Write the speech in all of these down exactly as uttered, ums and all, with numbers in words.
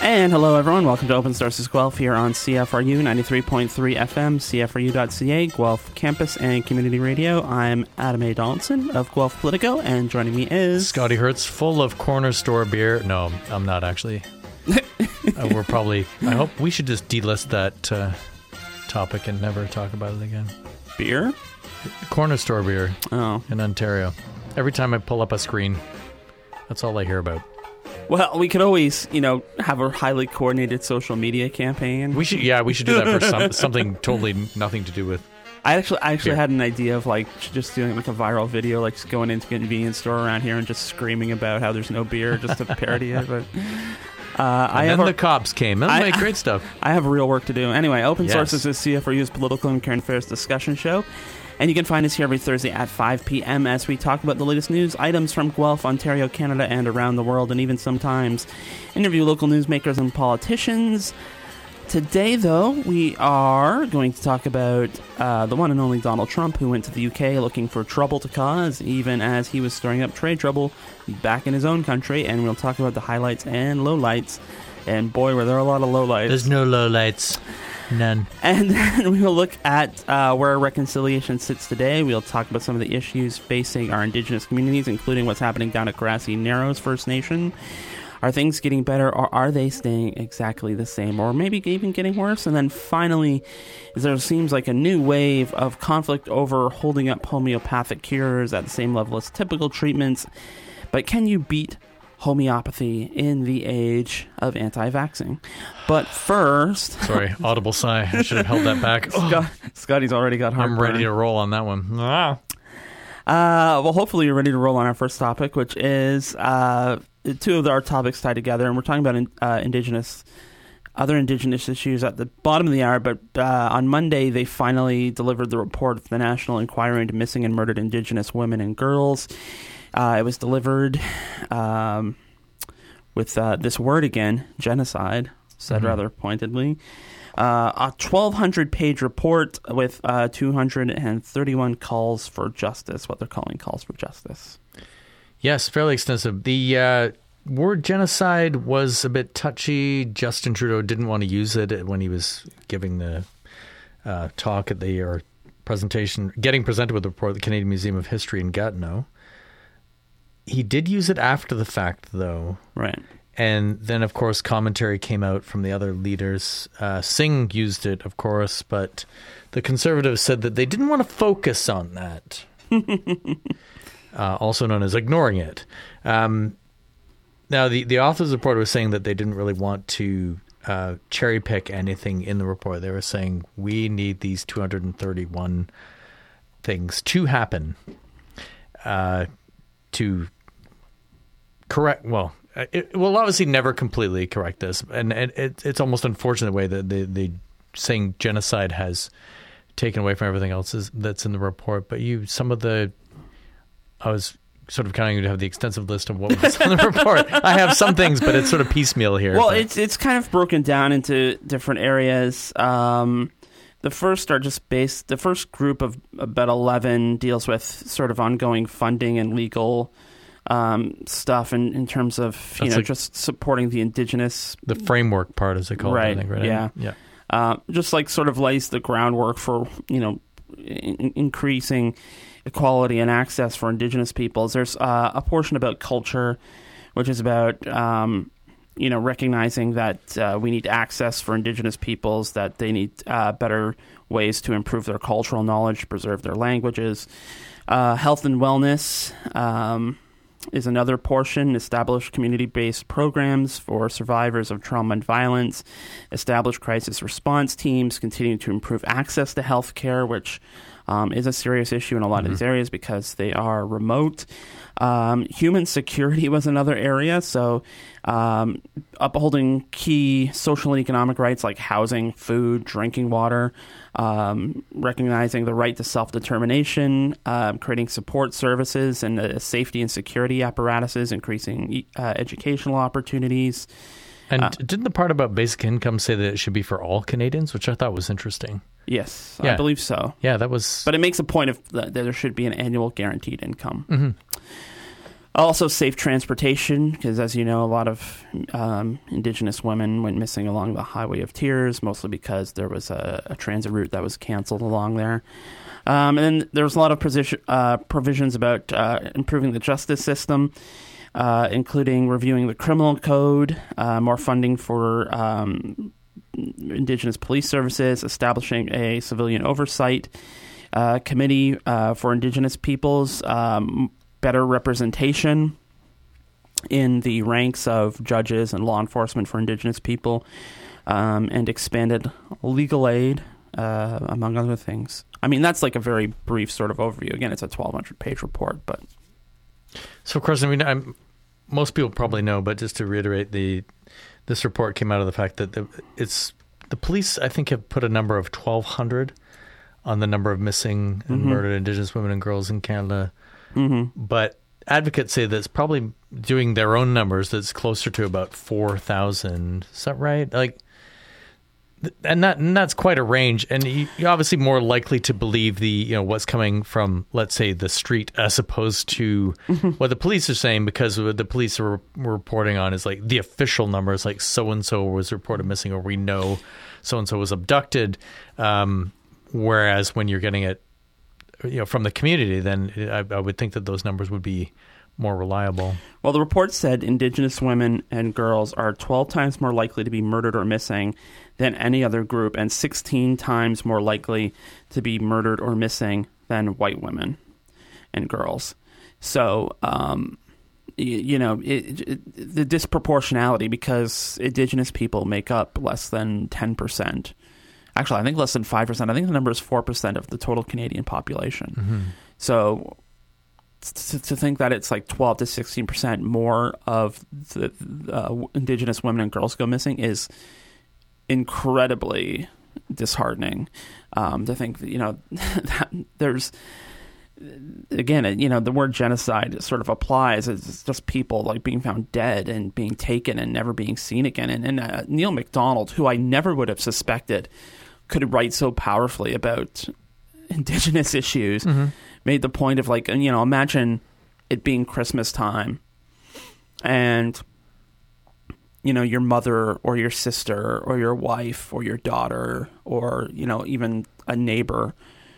And hello, everyone. Welcome to Open Sources Guelph here on C F R U ninety-three point three F M, C F R U dot C A, Guelph Campus and Community Radio. I'm Adam A. Donaldson of Guelph Politico, and joining me is... Scotty Hertz, full of corner store beer. No, I'm not actually. uh, we're probably... I hope we should just delist that uh, topic and never talk about it again. Beer? Corner store beer Oh. in Ontario. Every time I pull up a screen, that's all I hear about. Well, we could always, you know, have a highly coordinated social media campaign. We should, yeah, we should do that for some, something totally nothing to do with. I actually, I actually Beer. had an idea of like just doing like a viral video, like just going into a convenience store around here and just screaming about how there's no beer, just to parody it. But uh, I And have then a, the cops came. That I- made great stuff. I have real work to do. Anyway, Open Yes. Sources is C F R U's political and current affairs discussion show. And you can find us here every Thursday at five p.m. as we talk about the latest news items from Guelph, Ontario, Canada, and around the world, and even sometimes interview local newsmakers and politicians. Today, though, we are going to talk about uh, the one and only Donald Trump, who went to the U K looking for trouble to cause, even as he was stirring up trade trouble back in his own country. And we'll talk about the highlights and lowlights. And boy, were there a lot of lowlights. There's no lowlights. None. And then we will look at uh, where reconciliation sits today. We'll talk about some of the issues facing our Indigenous communities, including what's happening down at Grassy Narrows First Nation. Are things getting better, or are they staying exactly the same, or maybe even getting worse? And then finally, there seems like a new wave of conflict over holding up homeopathic cures at the same level as typical treatments. But can you beat homeopathy in the age of anti-vaxxing? But first... Sorry, audible sigh. I should have held that back. Scott, Scotty's already got heartburn. I'm ready to roll on that one. Ah. Uh, well, hopefully you're ready to roll on our first topic, which is uh, two of our topics tied together, and we're talking about in, uh, indigenous, other indigenous issues at the bottom of the hour. But uh, on Monday, they finally delivered the report of the National Inquiry into Missing and Murdered Indigenous Women and Girls. Uh, it was delivered um, with uh, this word again, genocide, said Mm-hmm. rather pointedly. Uh, a twelve hundred page report with uh, two hundred thirty-one calls for justice, what they're calling calls for justice. Yes, fairly extensive. The uh, word genocide was a bit touchy. Justin Trudeau didn't want to use it when he was giving the uh, talk at the or presentation, getting presented with the report at the Canadian Museum of History in Gatineau. He did use it after the fact, though. Right. And then, of course, commentary came out from the other leaders. Uh, Singh used it, of course, but the Conservatives said that they didn't want to focus on that, uh, also known as ignoring it. Um, now, the, the author's report was saying that they didn't really want to uh, cherry pick anything in the report. They were saying, we need these two hundred thirty-one things to happen uh, to correct, well... It will obviously never completely correct this, and it, it, it's almost unfortunate the way that the, the saying genocide has taken away from everything else is, that's in the report. But you, some of the, I was sort of counting you to have the extensive list of what was in the report. I have some things, but it's sort of piecemeal here. Well, but. it's it's kind of broken down into different areas. Um, the first are just based. The first group of about eleven deals with sort of ongoing funding and legal. Um, stuff in, in terms of you That's know like just supporting the indigenous the framework part, as they call right, it, I think, right? Yeah, yeah. Uh, just like sort of lays the groundwork for you know in- increasing equality and access for indigenous peoples. There's uh, a portion about culture, which is about um, you know recognizing that uh, we need access for indigenous peoples, that they need uh, better ways to improve their cultural knowledge, preserve their languages, uh, health and wellness. Um, is another portion, establish community-based programs for survivors of trauma and violence, establish crisis response teams, continue to improve access to health care, which um, is a serious issue in a lot mm-hmm. of these areas because they are remote. Um, human security was another area, so um, upholding key social and economic rights like housing, food, drinking water, um, recognizing the right to self-determination, uh, creating support services and uh, safety and security apparatuses, increasing uh, educational opportunities. And uh, didn't the part about basic income say that it should be for all Canadians, which I thought was interesting? Yes, yeah. I believe so. Yeah, that was... But it makes a point of that there should be an annual guaranteed income. Mm-hmm. Also, safe transportation, because as you know, a lot of um, Indigenous women went missing along the Highway of Tears, mostly because there was a, a transit route that was canceled along there. Um, and then there's a lot of position, uh, provisions about uh, improving the justice system, uh, including reviewing the criminal code, uh, more funding for um, Indigenous police services, establishing a civilian oversight uh, committee uh, for Indigenous peoples, um, better representation in the ranks of judges and law enforcement for Indigenous people, um, and expanded legal aid, uh, among other things. I mean, that's like a very brief sort of overview. Again, it's a twelve hundred page report, but... So, of course, I mean, I'm, most people probably know, but just to reiterate, the this report came out of the fact that the, it's the police, I think, have put a number of twelve hundred on the number of missing and mm-hmm. murdered Indigenous women and girls in Canada. Mm-hmm. But advocates say that it's probably doing their own numbers that's closer to about four thousand. Is that right? Like, and that and that's quite a range. And you, you're obviously more likely to believe the you know what's coming from, let's say, the street as opposed to mm-hmm. what the police are saying, because what the police are reporting on is like the official numbers, like so and so was reported missing, or we know so and so was abducted. Um, whereas when you're getting it, you know, from the community, then I, I would think that those numbers would be more reliable. Well, the report said Indigenous women and girls are twelve times more likely to be murdered or missing than any other group, and sixteen times more likely to be murdered or missing than white women and girls. So, um, you, you know, it, it, the disproportionality, because Indigenous people make up less than ten percent. Actually, I think less than five percent. I think the number is four percent of the total Canadian population. Mm-hmm. So to, to think that it's like twelve to sixteen percent more of the uh, Indigenous women and girls go missing is incredibly disheartening. Um, to think that, you know, that there's, again, you know, the word genocide sort of applies. It's just people like being found dead and being taken and never being seen again. And, and uh, Neil MacDonald, who I never would have suspected could write so powerfully about Indigenous issues, mm-hmm. made the point of like, you know, imagine it being Christmas time and, you know, your mother or your sister or your wife or your daughter or, you know, even a neighbor,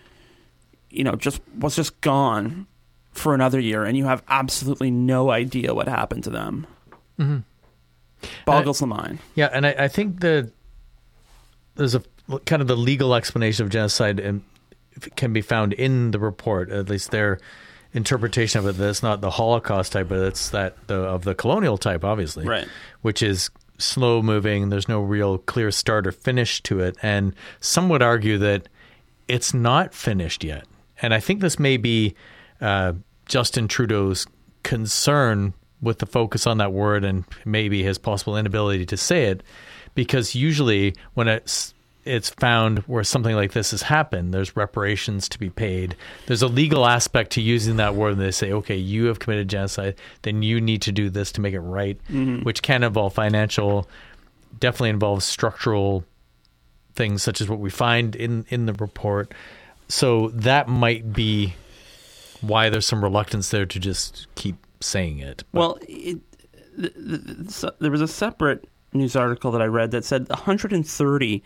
you know, just was just gone for another year and you have absolutely no idea what happened to them. Mm-hmm. Boggles I, the mind. Yeah, and I, I think that there's a kind of the legal explanation of genocide and can be found in the report, at least their interpretation of it. That's not the Holocaust type, but it's that the, of the colonial type, obviously, right? Which is slow moving. There's no real clear start or finish to it. And some would argue that it's not finished yet. And I think this may be uh, Justin Trudeau's concern with the focus on that word and maybe his possible inability to say it, because usually when it's it's found where something like this has happened, there's reparations to be paid. There's a legal aspect to using that word, and they say, okay, you have committed genocide, then you need to do this to make it right, mm-hmm. which can involve financial, definitely involves structural things such as what we find in, in the report. So that might be why there's some reluctance there to just keep saying it. But. Well, it, the, the, the, there was a separate news article that I read that said one hundred thirty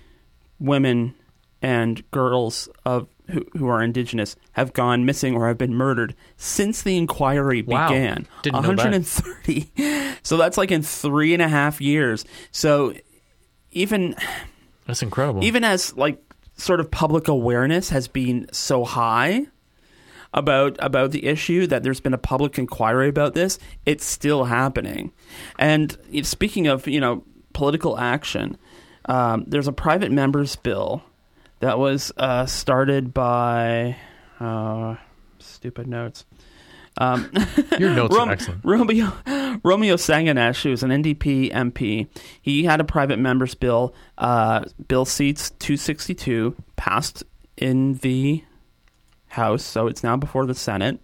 women and girls of who, who are Indigenous have gone missing or have been murdered since the inquiry wow. began. Didn't one hundred thirty. Know that. So that's like in three and a half years. So even that's incredible. Even as like sort of public awareness has been so high about about the issue that there's been a public inquiry about this, it's still happening. And speaking of, you know, political action, um, there's a private member's bill that was uh, started by uh, stupid notes. Um, Your notes Rom- are excellent. Romeo, Romeo Sanganesh, who was an N D P M P, he had a private member's bill, uh, Bill Seats two sixty-two, passed in the House, so it's now before the Senate,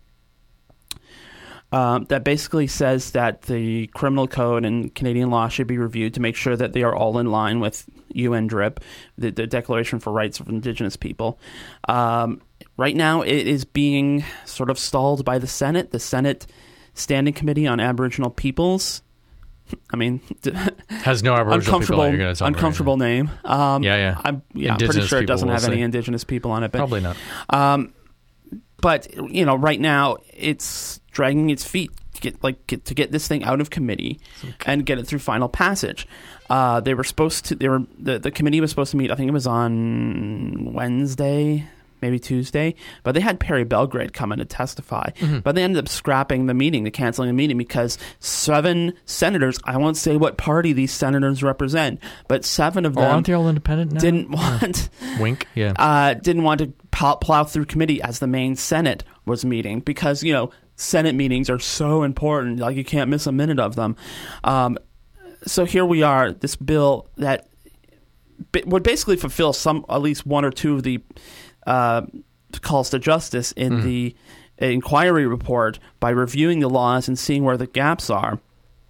um, that basically says that the criminal code and Canadian law should be reviewed to make sure that they are all in line with U N D R I P, the, the Declaration for Rights of Indigenous People. Um, right now, it is being sort of stalled by the Senate. The Senate Standing Committee on Aboriginal Peoples. I mean, has no Aboriginal uncomfortable, people. You're gonna uncomfortable right name. Um, yeah, yeah. I'm, yeah, I'm pretty sure it doesn't have any Indigenous people on it. But, probably not. Um, but you know, right now it's dragging its feet to get like get, to get this thing out of committee okay. and get it through final passage. Uh, they were supposed to. They were the the committee was supposed to meet. I think it was on Wednesday. Maybe Tuesday, but they had Perry Belgrade come in to testify. Mm-hmm. But they ended up scrapping the meeting, the canceling the meeting, because seven senators, I won't say what party these senators represent, but seven of them oh, aren't they all independent now? didn't want wink, yeah, uh, didn't want to plow, plow through committee as the main Senate was meeting, because you know Senate meetings are so important, like you can't miss a minute of them. Um, so here we are, this bill that would basically fulfill some, at least one or two of the Uh, calls to justice in mm. the inquiry report by reviewing the laws and seeing where the gaps are,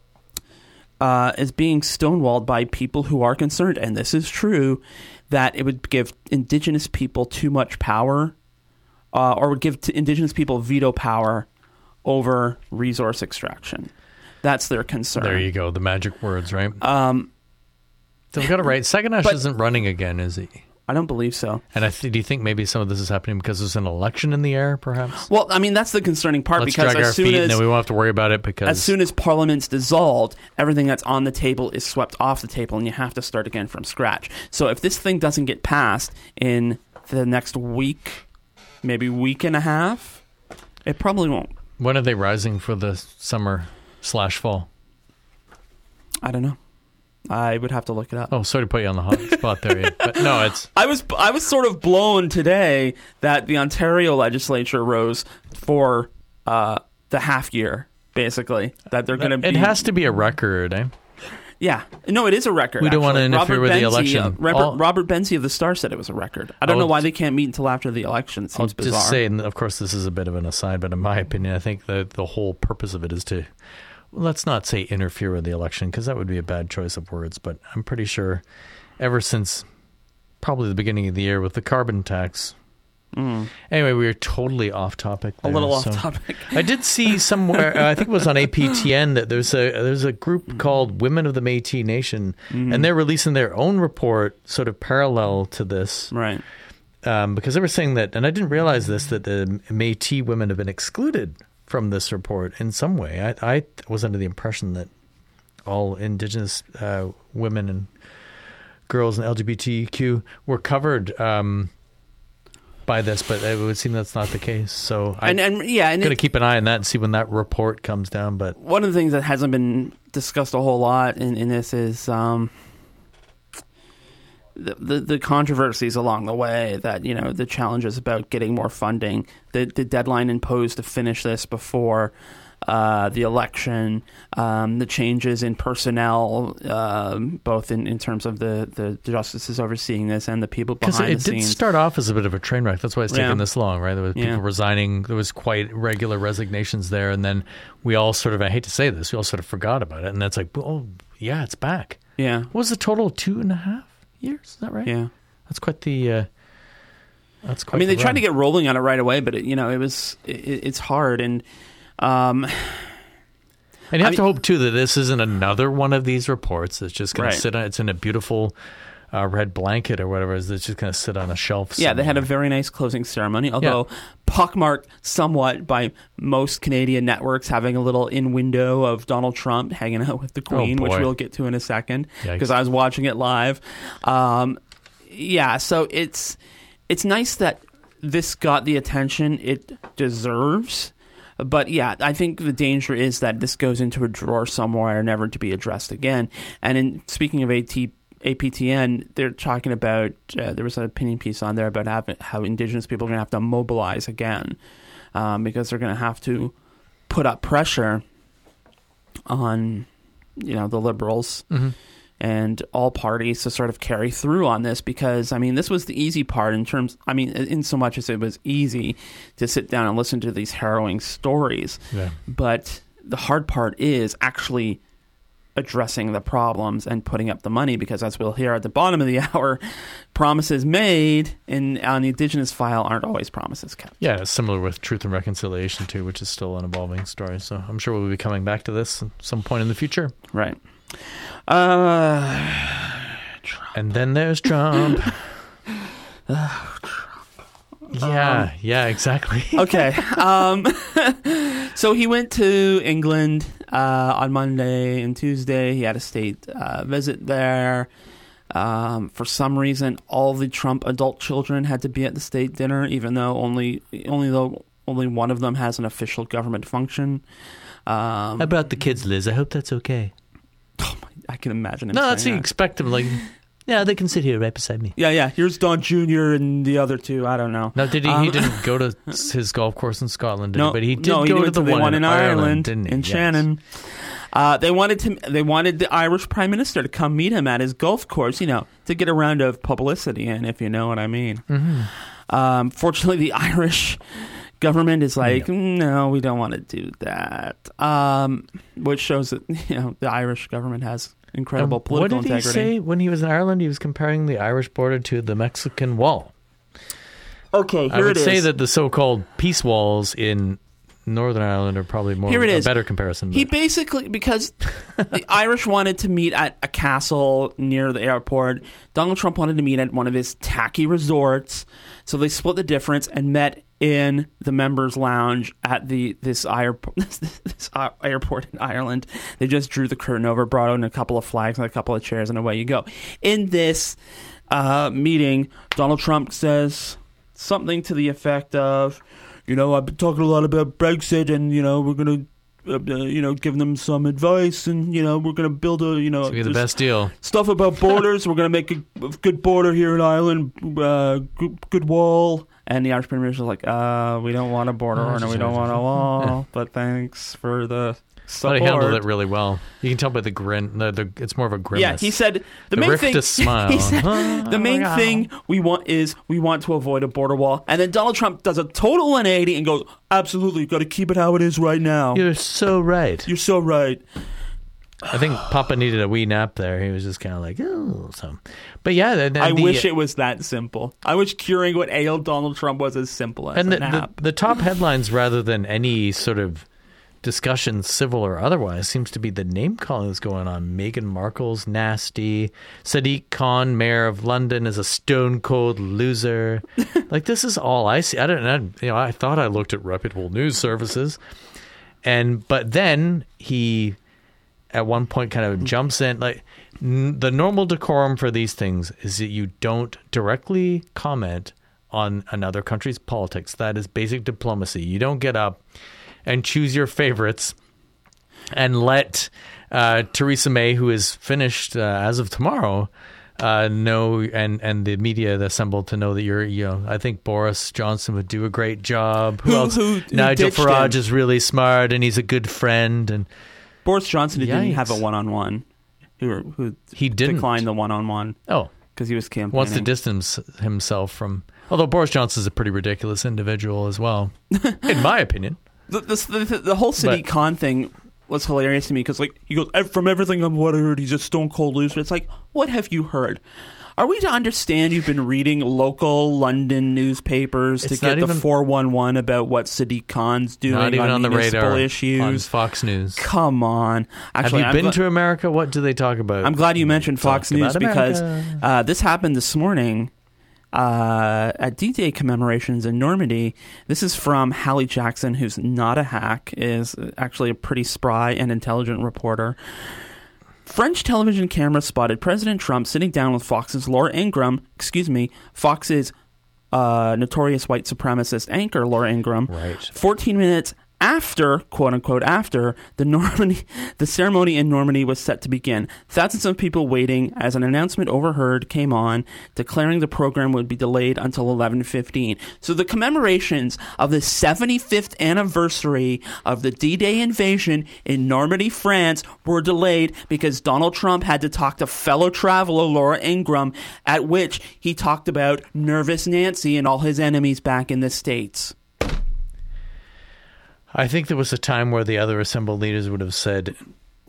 uh, is being stonewalled by people who are concerned, and this is true, that it would give Indigenous people too much power, uh, or would give to Indigenous people veto power over resource extraction. That's their concern. There you go, the magic words, right? Um, so we got it right. Saganash but, isn't running again, is he? I don't believe so. And I th- do you think maybe some of this is happening because there's an election in the air, perhaps? Well, I mean, that's the concerning part. Let's because drag as our soon feet as, and then we won't have to worry about it because... As soon as Parliament's dissolved, everything that's on the table is swept off the table and you have to start again from scratch. So if this thing doesn't get passed in the next week, maybe week and a half, it probably won't. When are they rising for the summer slash fall? I don't know. I would have to look it up. Oh, sorry to put you on the hot spot there. But no, it's... I was I was sort of blown today that the Ontario legislature rose for uh, the half year, basically. That they're going to be... It has to be a record, eh? Yeah. No, it is a record, We don't actually. want to interfere Robert with Benzie, the election. Uh, Robert, All, Robert Benzie of the Star said it was a record. I don't I'll know why they can't meet until after the election. It seems I'll bizarre. just say, and of course this is a bit of an aside, but in my opinion, I think the, the whole purpose of it is to... Let's not say interfere with the election, because that would be a bad choice of words, but I'm pretty sure ever since probably the beginning of the year with the carbon tax. Mm. Anyway, we were totally off topic there, A little off so. topic. I did see somewhere, uh, I think it was on A P T N, that there's a there's a group mm. called Women of the Métis Nation, mm. and they're releasing their own report sort of parallel to this. Right. Um, because they were saying that, and I didn't realize this, that the Métis women have been excluded from this report in some way. I, I was under the impression that all Indigenous uh, women and girls and L G B T Q were covered um, by this, but it would seem that's not the case. So I'm and, and, yeah, going to keep an eye on that and see when that report comes down. But one of the things that hasn't been discussed a whole lot in, in this is um, the, the the controversies along the way, that, you know, the challenges about getting more funding, the the deadline imposed to finish this before uh, the election, um, the changes in personnel, um, both in, in terms of the, the justices overseeing this and the people behind the scenes. Because it did start off as a bit of a train wreck. That's why it's taken yeah. this long, right? There was people yeah. resigning. There was quite regular resignations there. And then we all sort of, I hate to say this, we all sort of forgot about it. And that's like, oh, yeah, it's back. Yeah. What was the total? Two and a half years? Is that right? Yeah. That's quite the... Uh, that's quite I mean, the they tried run. to get rolling on it right away, but, it, you know, it was it, it's hard. And... Um, And you have I to mean, hope, too, that this isn't another one of these reports that's just going right. to sit on, it's in a beautiful uh, red blanket or whatever, it's just going to sit on a shelf somewhere. Yeah, they had a very nice closing ceremony, although yeah. pockmarked somewhat by most Canadian networks having a little in-window of Donald Trump hanging out with the Queen, oh, which we'll get to in a second, because Yikes. I was watching it live. Um, yeah, so it's it's nice that this got the attention it deserves. But yeah, I think the danger is that this goes into a drawer somewhere, never to be addressed again. And in speaking of AT, A P T N, they're talking about, uh, there was an opinion piece on there about how, how Indigenous people are going to have to mobilize again, um, because they're going to have to put up pressure on, you know, the Liberals mm-hmm. and all parties to sort of carry through on this, because, I mean, this was the easy part in terms, I mean, in so much as it was easy to sit down and listen to these harrowing stories. Yeah. But the hard part is actually addressing the problems and putting up the money, because as we'll hear at the bottom of the hour, promises made in on the Indigenous file aren't always promises kept. Yeah, it's similar with Truth and Reconciliation too, which is still an evolving story. So I'm sure we'll be coming back to this at some point in the future. Right. Uh, and then there's Trump. Yeah, um, yeah, exactly. Okay. Um, so he went to England uh, on Monday and Tuesday. He had a state uh, visit there. Um, for some reason, all the Trump adult children had to be at the state dinner, even though only only though only one of them has an official government function. Um, How about the kids, Liz? I hope that's okay. Oh my, I can imagine him. No, saying that's what you that. expect them. Like, yeah, they can sit here right beside me. Yeah, yeah. Here's Don Junior and the other two. I don't know. No, did he? Um, he didn't go to his golf course in Scotland, did no, he? But he did no, he go went to the, the one, in Ireland, Ireland didn't he? in Yes. Shannon. Uh, they wanted to. They wanted the Irish Prime Minister to come meet him at his golf course, you know, to get a round of publicity in, if you know what I mean. Mm-hmm. Um, fortunately, the Irish government is like, Yeah. no, we don't want to do that. Um, which shows that, you know, the Irish government has incredible Um, political what did integrity. he say when he was in Ireland? He was comparing the Irish border to the Mexican wall. Okay, here I would it is. say that the so-called peace walls in Northern Ireland are probably more Here it a is. better comparison. He but- basically, because the Irish wanted to meet at a castle near the airport, Donald Trump wanted to meet at one of his tacky resorts, so they split the difference and met in the members' lounge at the this, airport, this airport in Ireland. They just drew the curtain over, brought in a couple of flags and a couple of chairs, and away you go. In this uh, meeting, Donald Trump says something to the effect of, you know, I've been talking a lot about Brexit, and, you know, we're going to, uh, you know, give them some advice, and, you know, we're going to build a, you know, It's gonna be the best deal. stuff about borders. We're going to make a, a good border here in Ireland, uh, good, good wall. And the Irish Prime Minister was like, uh, we don't want a border, Oh, and we don't want a wall, but thanks for the But support. he handled it really well. You can tell by the grin. The, the, it's more of a grimace. Yeah, he said the, The main rift thing. is smile. He said, Oh, the main yeah. thing we want is we want to avoid a border wall, and then Donald Trump does a total one eighty and goes, "Absolutely, got to keep it how it is right now." You're so right. You're so right. I think Papa needed a wee nap there. He was just kind of like, oh, so. But yeah, the, the, I the- wish it was that simple. I wish curing what ailed Donald Trump was as simple as and a the, the, nap. the top headlines, rather than any sort of discussion, civil or otherwise, seems to be the name calling that's going on. Meghan Markle's nasty. Sadiq Khan, mayor of London, is a stone cold loser. Like, this is all I see. I don't know. You know, I thought I looked at reputable news services, and but then he, at one point, kind of jumps in. Like, n- the normal decorum for these things is that you don't directly comment on another country's politics. That is basic diplomacy. You don't get up and choose your favorites and let uh, Theresa May, who is finished uh, as of tomorrow, uh, know, and, and the media assembled to know that you're, you know, I think Boris Johnson would do a great job. Who, Who- else? who- who Nigel ditched Farage him? is really smart and he's a good friend. And Boris Johnson didn't Yikes. have a one-on-one. Who, who he didn't. declined the one-on-one Oh, because he was campaigning. wants to distance himself from. Although Boris Johnson's a pretty ridiculous individual as well, in my opinion. The, the, the, the whole Sadiq But- Khan thing was hilarious to me because, like, he goes, "Ev- from everything I've what I heard, he's a stone cold loser." It's like, what have you heard? Are we to understand you've been reading local London newspapers to It's not get the even- four one one about what Sadiq Khan's doing Not even on, on the municipal radar issues? on Fox News. Come on. Actually, Have you I'm been gl- to America? What do they talk about? I'm glad you mentioned Fox Talk News about because America. uh, this happened this morning uh, at D-Day commemorations in Normandy. This is from Hallie Jackson, who's not a hack, is actually a pretty spry and intelligent reporter. French television cameras spotted President Trump sitting down with Fox's Laura Ingraham, excuse me, Fox's uh, notorious white supremacist anchor, Laura Ingraham, Right. fourteen minutes after, quote unquote, after the Normandy, the ceremony in Normandy was set to begin. Thousands of people waiting as an announcement overheard came on, declaring the program would be delayed until eleven fifteen. So the commemorations of the seventy-fifth anniversary of the D-Day invasion in Normandy, France, were delayed because Donald Trump had to talk to fellow traveler Laura Ingraham, at which he talked about Nervous Nancy and all his enemies back in the States. I think there was a time where the other assembled leaders would have said,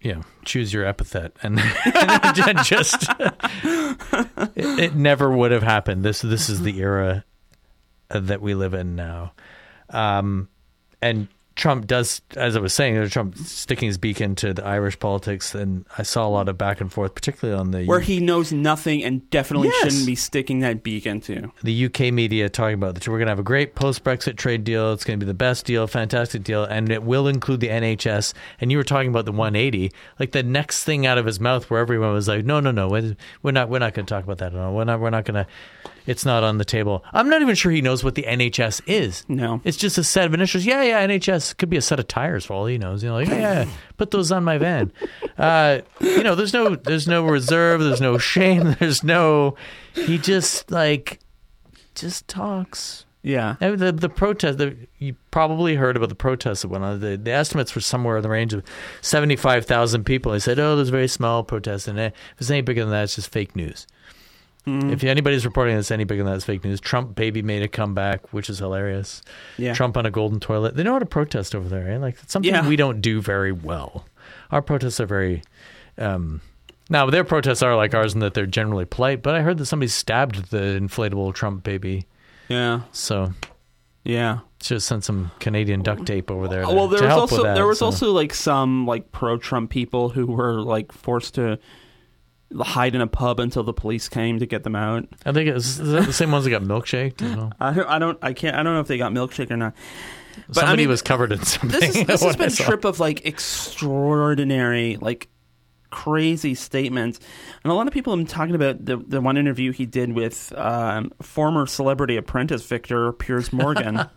you know, choose your epithet, and just it, it never would have happened. This this is the era that we live in now, um, and Trump does, as I was saying, Trump sticking his beak into the Irish politics, and I saw a lot of back and forth, particularly on the where he knows nothing and definitely Yes. shouldn't be sticking that beak into. the U K media talking about that we're going to have a great post-Brexit trade deal. It's going to be the best deal, fantastic deal, and it will include the N H S. And you were talking about the one eighty, like the next thing out of his mouth, where everyone was like, "No, no, no, we're not, we're not going to talk about that at all. We're not, we're not going to. It's not on the table." I'm not even sure he knows what the N H S is. No. It's just a set of initials. Yeah, yeah, N H S could be a set of tires for all he knows. You know, like, yeah, yeah, put those on my van. Uh, you know, there's no, there's no reserve. There's no shame. There's no. He just like, just talks. Yeah. And the the protest. The, you probably heard about the protests that went on. The, the estimates were somewhere in the range of seventy-five thousand people. They said, "Oh, there's a very small protest, and if it's any bigger than that, it's just fake news." Mm. If anybody's reporting that's any bigger than that, it's fake news. Trump baby made a comeback, which is hilarious. Yeah. Trump on a golden toilet. They know how to protest over there, eh? Like, it's something Yeah. we don't do very well. Our protests are very... Um, now, their protests are like ours in that they're generally polite, but I heard that somebody stabbed the inflatable Trump baby. Yeah. So, Yeah. should have sent some Canadian duct tape over there to, well, there to was help also with that. there was so. also like some like pro-Trump people who were like forced to hide in a pub until the police came to get them out. I think it's is that the same ones that got milkshaked as well? I don't, I don't, I can't, I don't know if they got milkshake or not. But Somebody I mean, was covered in something. This, is, this has when I been a saw it. trip of like extraordinary, like crazy statements, and a lot of people have been talking about the the one interview he did with um, former Celebrity Apprentice Victor Piers Morgan,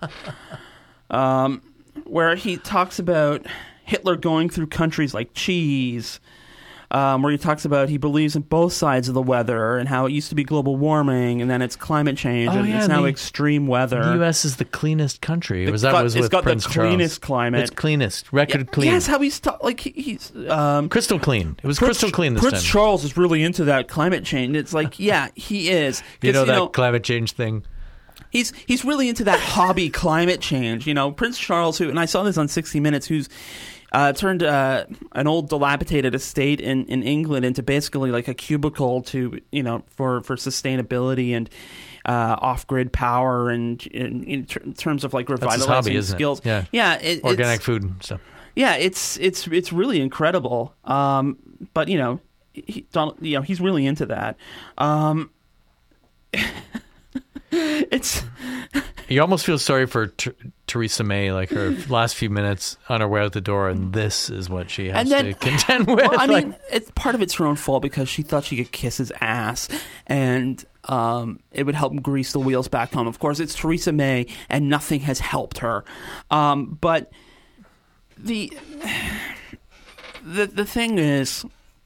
um, where he talks about Hitler going through countries like cheese. Um, where he talks about he believes in both sides of the weather and how it used to be global warming and then it's climate change Oh, and yeah, it's now the- extreme weather. The U S is the cleanest country. The was that cl- was it's with got Prince the Charles. cleanest climate. It's cleanest, record Yeah, clean. Yes, how he's ta- like he, he's um, crystal clean. It was Prince, crystal clean this Prince time. Charles is really into that climate change. It's like, yeah, he is. 'Cause, you know you that know, climate change thing. He's he's really into that hobby climate change. You know, Prince Charles, who, and I saw this on sixty minutes, who's uh, turned uh, an old dilapidated estate in, in England into basically like a cubicle to, you know, for, for sustainability and uh, off-grid power and in, in, ter- in terms of like That's his revitalizing hobby, isn't skills. it? Yeah, yeah, it, organic it's, food and stuff. yeah, it's it's it's really incredible. Um, but you know, he, Donald, you know, he's really into that. Um, it's You almost feel sorry for T- Theresa May, like her last few minutes on her way out the door, and this is what she has And then- to contend with. well, I like, mean, it's part of it's her own fault because she thought she could kiss his ass and um, it would help grease the wheels back home. Of course, it's Theresa May, and nothing has helped her. Um, but the the the thing is.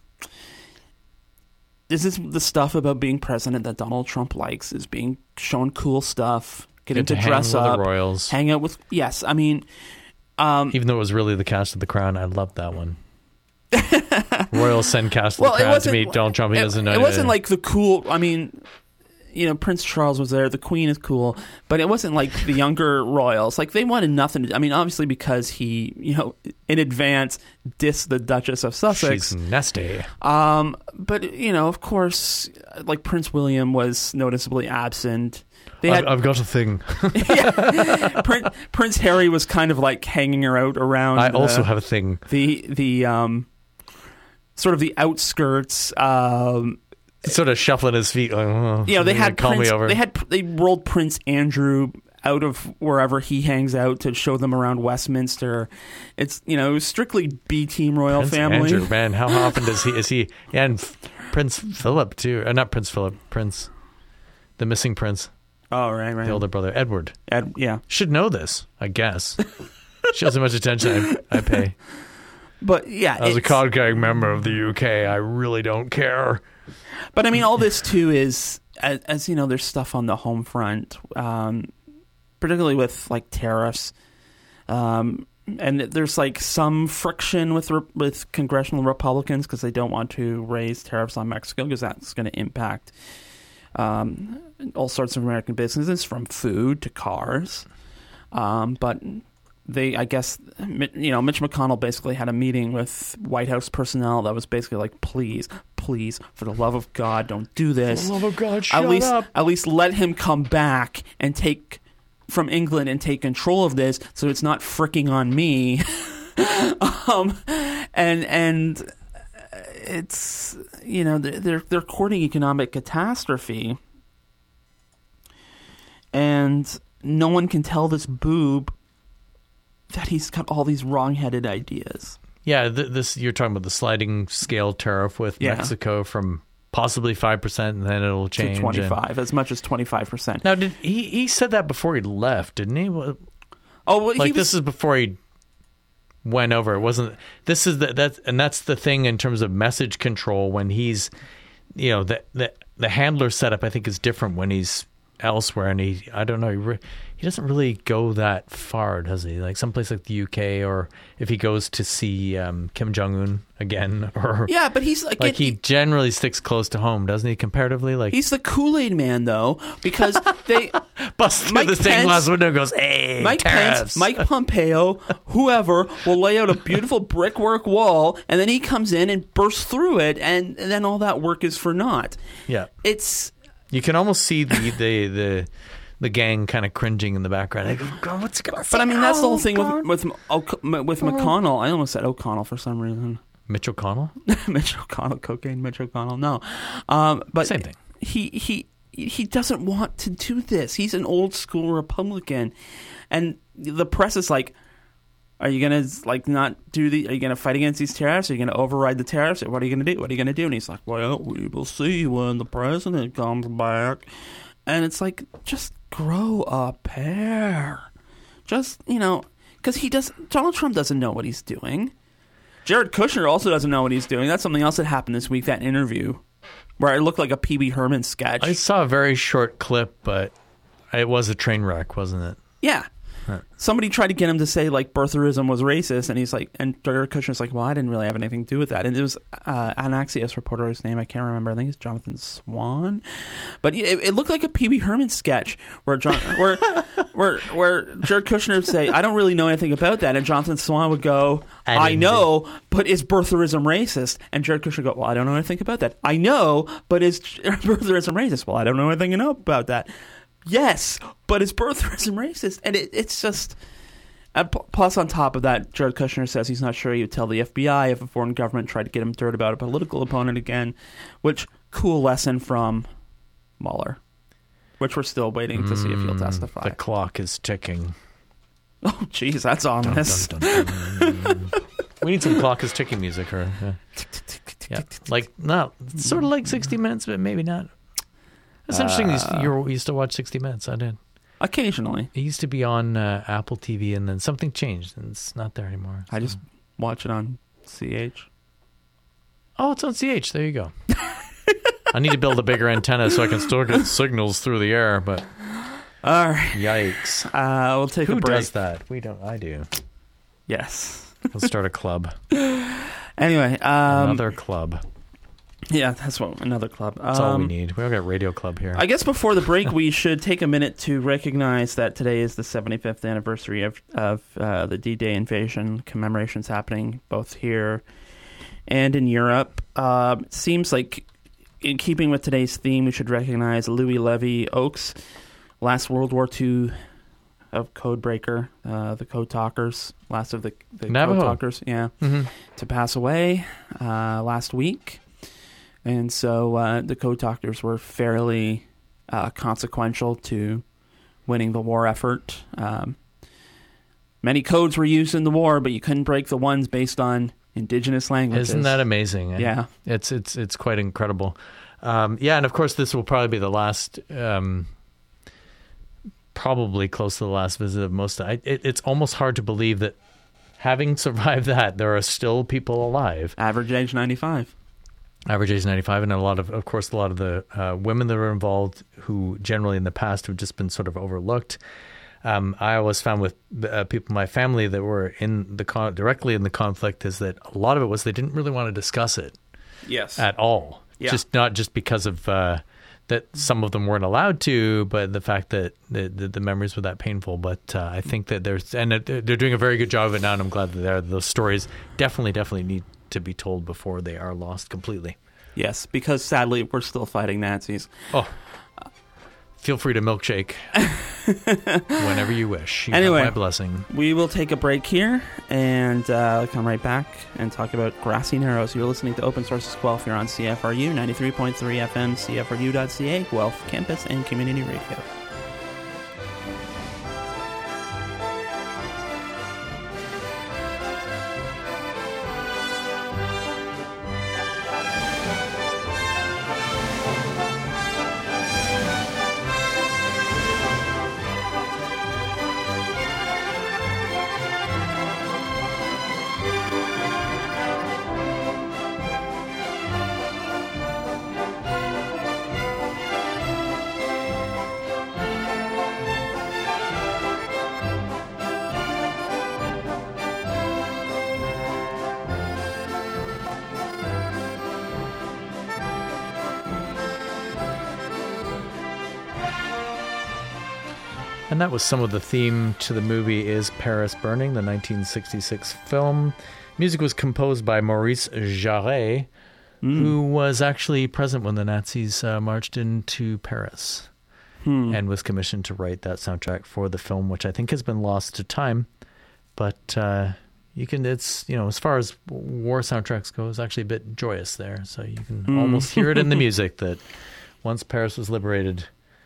This is the stuff about being president that Donald Trump likes, is being shown cool stuff, getting get to, to hang dress with up, the royals. hang out with, yes, I mean, um, Even though it was really the cast of The Crown, I loved that one. Royals send cast of well, The it Crown to wasn't, meet Donald Trump. He it, doesn't know. it wasn't like the cool, I mean, you know, Prince Charles was there, the Queen is cool, but it wasn't like the younger royals. Like, they wanted nothing to, I mean, obviously because he, you know, in advance dissed the Duchess of Sussex. She's nasty. Um, but, you know, of course, like Prince William was noticeably absent. They had, I've, I've got a thing. yeah, Prince, Prince Harry was kind of like hanging her out around. I the, also have a thing. the the um, sort of the outskirts. Um, Sort of shuffling his feet. Like, oh, you know, they you're had gonna call Prince, me over. they had they rolled Prince Andrew out of wherever he hangs out to show them around Westminster. It's, you know, it was strictly B team royal Prince family. Andrew, man, how often does he? Is he? Yeah, and F- Prince Philip too. Or not Prince Philip. Prince, the missing prince, Oh right, right. the older brother, Edward. Ed, yeah, Should know this, I guess. Shows how much attention I, I pay. but yeah, As a it's- card-carrying member of the U K, I really don't care. But I mean, all this too is, as, as you know, there's stuff on the home front, um, particularly with like tariffs, um, and there's like some friction with re- with congressional Republicans because they don't want to raise tariffs on Mexico because that's going to impact um, all sorts of American businesses, from food to cars. Um, but they, I guess, you know, Mitch McConnell basically had a meeting with White House personnel that was basically like, please, please, for the love of God, don't do this. For the love of God, shut at least, up. At least let him come back and take from England and take control of this, so it's not fricking on me. um, and and it's, you know, they're they're courting economic catastrophe, and no one can tell this boob that he's got all these wrong-headed ideas. Yeah, th- this you're talking about the sliding scale tariff with Yeah. Mexico from possibly five percent, and then it'll change. To twenty-five, as much as twenty-five percent. Now, did he he said that before he left, didn't he? Well, Oh, well, like he was, this is before he went over. It wasn't. This is the that and that's the thing in terms of message control. When he's, you know, the the the handler setup, I think, is different when he's elsewhere, and he I don't know he, re, he doesn't really go that far, does he? Like someplace like the U K, or if he goes to see um, Kim Jong Un again, or yeah, but he's like, like he generally sticks close to home, doesn't he? Comparatively, like he's the Kool-Aid man, though, because they busts through Mike the stained Pence- glass window, and goes, "Hey, Mike tariffs." Pence, Mike Pompeo, whoever will lay out a beautiful brickwork wall, and then he comes in and bursts through it, and, and then all that work is for naught. Yeah, It's you can almost see the the the, the gang kind of cringing in the background. Like, God, what's he gonna say? but I mean that's the whole Oh, thing God. with with O- with McConnell. I almost said O'Connell for some reason. Mitch O'Connell. Mitch O'Connell, cocaine Mitch O'Connell. No, um, but Same thing. He he he doesn't want to do this. He's an old school Republican, and the press is like, "Are you gonna like not do the? Are you gonna fight against these tariffs? Are you gonna override the tariffs? What are you gonna do? What are you gonna do?" And he's like, "Well, we will see when the president comes back." And it's like, just grow a pair. Just, you know, because he does. Donald Trump doesn't know what he's doing. Jared Kushner also doesn't know what he's doing. That's something else that happened this week. That interview where it looked like a Pee Wee Herman sketch. I saw a very short clip, but it was a train wreck, wasn't it? Yeah. Huh. Somebody tried to get him to say like birtherism was racist, and he's like, and Jared Kushner's like, well, I didn't really have anything to do with that. And it was uh, an Axios reporter whose name I can't remember. I think it's Jonathan Swan, but it, it looked like a Pee Wee Herman sketch where John, where where where Jared Kushner would say, I don't really know anything about that, and Jonathan Swan would go, I I, didn't know, but is birtherism racist? And Jared Kushner would go, well, I don't know anything about that. I know, but is birtherism racist? Well, I don't know anything about that. Yes, but is birtherism racist? And it, it's just... And plus, on top of that, Jared Kushner says he's not sure he would tell the F B I if a foreign government tried to get him dirt about a political opponent again, which, cool lesson from Mueller, which we're still waiting to see if he'll testify. The clock is ticking. Oh, jeez, that's ominous. Dun, dun, dun, dun. We need some clock is ticking music. Or, yeah. Yeah. Like, not sort of like sixty minutes, but maybe not. That's interesting. You used to- you used to watch sixty minutes. I did. Occasionally. It used to be on uh, Apple T V, and then something changed, and it's not there anymore. I just watch it on C H. Oh, it's on C H. There you go. I need to build a bigger antenna so I can still get signals through the air, but All right. yikes. Uh, we'll take Who a break. does that? We don't. I do. Yes. Let's start a club. Anyway. Um, Another club. Yeah, that's what another club. That's all we Um, need. We all got Radio Club here. I guess before the break, we should take a minute to recognize that today is the seventy-fifth anniversary of of uh, the D-Day invasion. Commemorations happening both here and in Europe. Uh, it seems like, in keeping with today's theme, we should recognize Louis Levy Oakes, last World War Two of Codebreaker, uh, the Code Talkers, last of the, the Navajo. Code Talkers, yeah, mm-hmm. to pass away uh, last week. And so uh, the Code Talkers were fairly uh, consequential to winning the war effort. Um, many codes were used in the war, but you couldn't break the ones based on indigenous languages. Isn't that amazing? Yeah. It's it's it's quite incredible. Um, yeah, and of course this will probably be the last, um, probably close to the last visit of most. I, it, it's almost hard to believe that having survived that, there are still people alive. Average age ninety-five. Average age ninety-five, and a lot of, of course, a lot of the uh, women that are involved who generally in the past have just been sort of overlooked. Um, I always found with uh, people in my family that were in the con- directly in the conflict is that a lot of it was they didn't really want to discuss it Yes. at all. Yeah. Just not just because of uh, that some of them weren't allowed to, but the fact that the, the, the memories were that painful. But uh, I think that there's, and they're doing a very good job of it now, and I'm glad that they're, those stories definitely, definitely need to be told before they are lost completely. Yes, because sadly, we're still fighting Nazis. Oh, feel free to milkshake whenever you wish. You anyway, have my blessing. We will take a break here and uh, come right back and talk about Grassy Narrows. You're listening to Open Sources Guelph here on C F R U, ninety-three point three F M, C F R U dot C A, Guelph Campus and Community Radio. And that was some of the theme to the movie Is Paris Burning, the nineteen sixty-six film. Music was composed by Maurice Jarre, mm. who was actually present when the Nazis uh, marched into Paris hmm. and was commissioned to write that soundtrack for the film, which I think has been lost to time. But uh, you can, it's, you know, as far as war soundtracks go, it's actually a bit joyous there. So you can mm. almost hear it in the music that once Paris was liberated,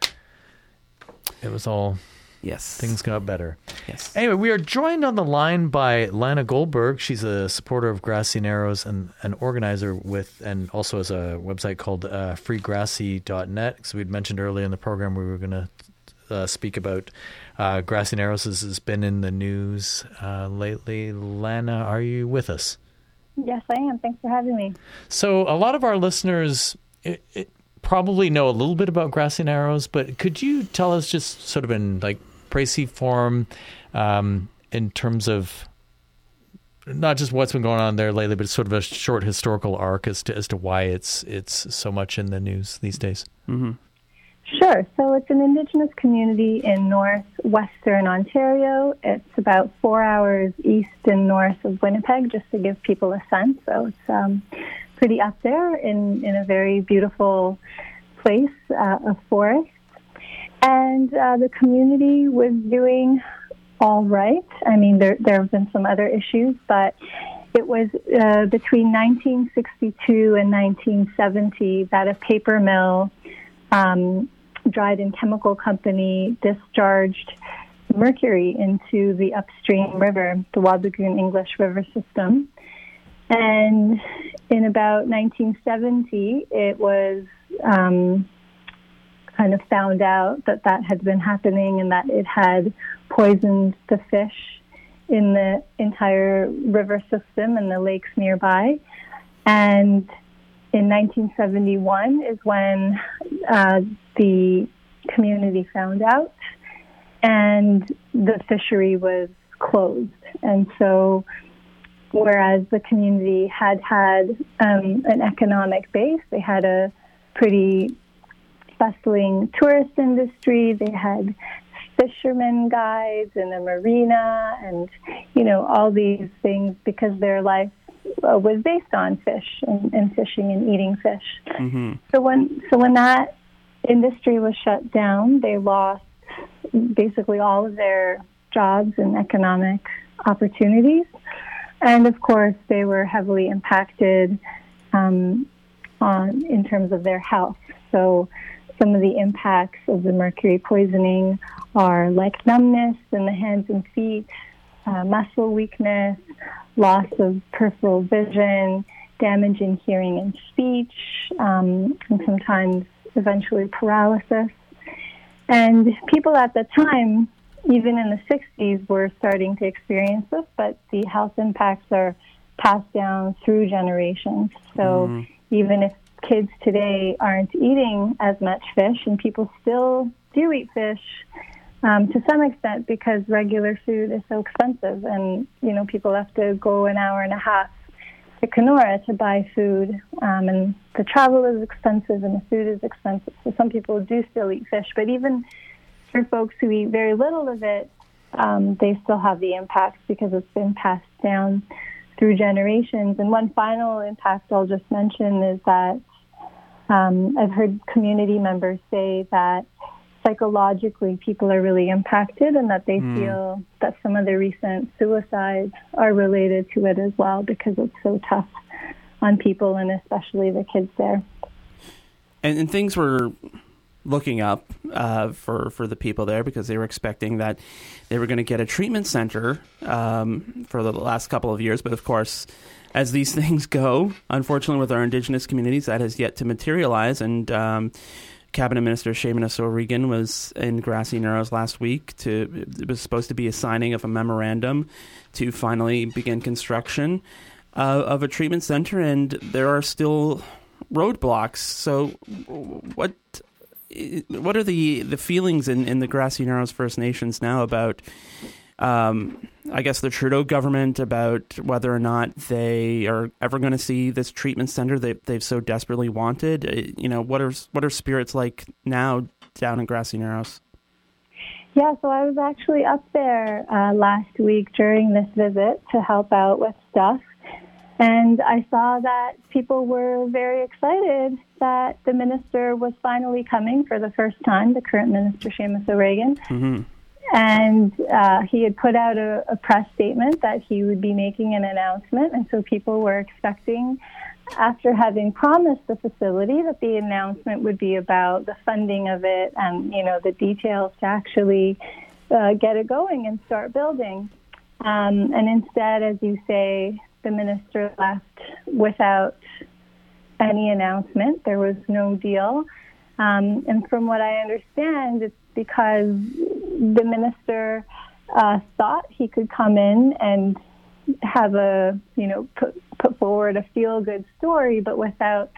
it was all... Yes. Things got better. Yes. Anyway, we are joined on the line by Lana Goldberg. She's a supporter of Grassy Narrows and an organizer with, and also has a website called uh, free grassy dot net. So we'd mentioned earlier in the program we were going to uh, speak about uh, Grassy Narrows has, has been in the news uh, lately. Lana, are you with us? Yes, I am. Thanks for having me. So a lot of our listeners... It, it, probably know a little bit about Grassy Narrows, but could you tell us just sort of in like précis form um, in terms of not just what's been going on there lately, but sort of a short historical arc as to as to why it's it's so much in the news these days? Mm-hmm. Sure. So it's an Indigenous community in northwestern Ontario. It's about four hours east and north of Winnipeg, just to give people a sense. So it's um, pretty up there in, in a very beautiful place, uh, a forest. And uh, the community was doing all right. I mean, there there have been some other issues, but it was uh, between nineteen sixty-two and nineteen seventy that a paper mill, um, Dryden Chemical Company, discharged mercury into the upstream river, the Wabigoon English River system. And in about nineteen seventy, it was um, kind of found out that that had been happening and that it had poisoned the fish in the entire river system and the lakes nearby. And in nineteen seventy-one is when uh, the community found out, and the fishery was closed. And so whereas the community had had um, an economic base, they had a pretty bustling tourist industry, they had fishermen guides and a marina and, you know, all these things because their life uh, was based on fish and, and fishing and eating fish. Mm-hmm. So when so when that industry was shut down, they lost basically all of their jobs and economic opportunities. And of course, they were heavily impacted um, on in terms of their health. So some of the impacts of the mercury poisoning are like numbness in the hands and feet, uh, muscle weakness, loss of peripheral vision, damage in hearing and speech, um, and sometimes eventually paralysis. And people at the time, even in the sixties, were starting to experience this, but the health impacts are passed down through generations. So mm. even if kids today aren't eating as much fish, and people still do eat fish um, to some extent because regular food is so expensive, and you know people have to go an hour and a half to Kenora to buy food, um, and the travel is expensive and the food is expensive. So some people do still eat fish, but even for folks who eat very little of it, um, they still have the impact because it's been passed down through generations. And one final impact I'll just mention is that um, I've heard community members say that psychologically people are really impacted, and that they mm. feel that some of the recent suicides are related to it as well, because it's so tough on people and especially the kids there. And, and things were looking up uh, for, for the people there, because they were expecting that they were going to get a treatment center um, for the last couple of years. But of course, as these things go, unfortunately with our Indigenous communities, that has yet to materialize. And um, Cabinet Minister Seamus O'Regan was in Grassy Narrows last week. To it was supposed to be a signing of a memorandum to finally begin construction uh, of a treatment center, and there are still roadblocks. So, what what are the the feelings in, in the Grassy Narrows First Nations now about, um, I guess, the Trudeau government, about whether or not they are ever going to see this treatment center that they've so desperately wanted? You know, what are what are spirits like now down in Grassy Narrows? Yeah, so I was actually up there uh, last week during this visit to help out with stuff, and I saw that people were very excited that the minister was finally coming for the first time, the current minister, Seamus O'Regan. Mm-hmm. And uh, he had put out a, a press statement that he would be making an announcement. And so people were expecting, after having promised the facility, that the announcement would be about the funding of it and, you know, the details to actually uh, get it going and start building. Um, and instead, as you say, the minister left without any announcement. There was no deal. Um, and from what I understand, it's because the minister uh, thought he could come in and have a, you know, put, put forward a feel-good story, but without